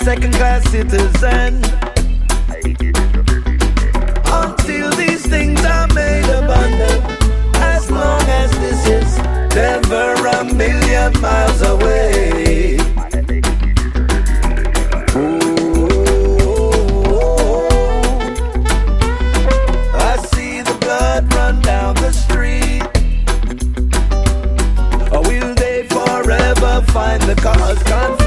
second-class citizen. Until these things are made abundant, as long as this is never a million miles away. I see the blood run down the street. Or will they forever find the cause?